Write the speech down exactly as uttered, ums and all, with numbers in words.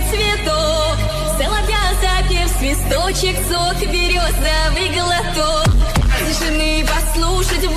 цветок, соловья запев, свисточек, сок, березовый глоток. Тишины послушать